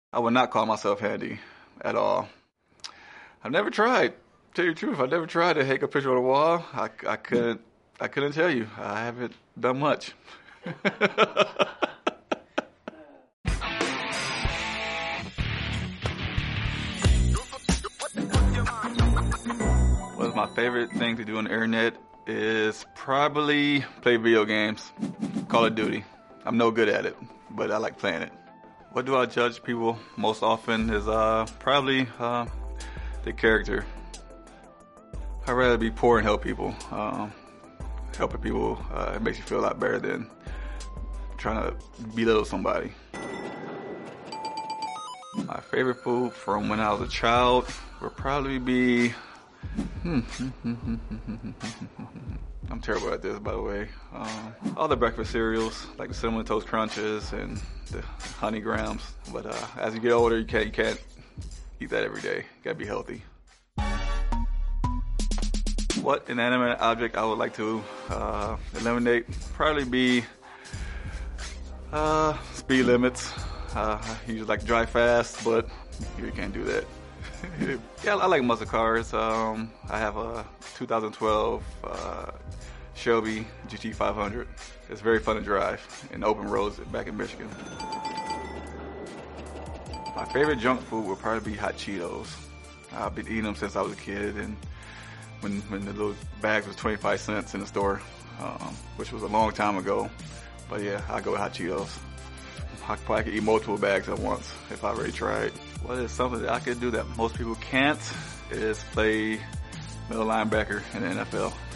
I would not call myself handy at all. I've never tried. Tell you the truth, I never tried to hang a picture on the wall. I couldn't tell you. I haven't done much. What's my favorite thing to do on the internet is probably play video games. Call of Duty. I'm no good at it, but I like playing it. What do I judge people most often is probably the character. I'd rather be poor and help people. Helping people, it makes you feel a lot better than trying to belittle somebody. My favorite food from when I was a child would probably be... I'm terrible at this, by the way. All the breakfast cereals, like the Cinnamon Toast Crunches and the Honey Grahams. But as you get older, you can't eat that every day. You gotta be healthy. What inanimate object I would like to eliminate? Probably be speed limits. I usually like to drive fast, but you can't do that. Yeah, I like muscle cars. I have a 2012 Shelby GT500. It's very fun to drive in open roads back in Michigan. My favorite junk food would probably be hot Cheetos. I've been eating them since I was a kid, and when the little bags was 25 cents in the store, which was a long time ago. But yeah, I go with hot Cheetos. I probably could eat multiple bags at once if I really tried. What is something that I could do that most people can't is play middle linebacker in the NFL.